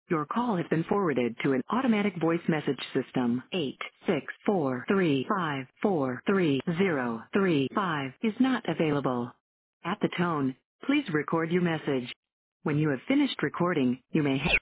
Your call has been forwarded to an automatic voice message system. 86435433035 is not available. At the tone, please record your message. When you have finished recording, you may hang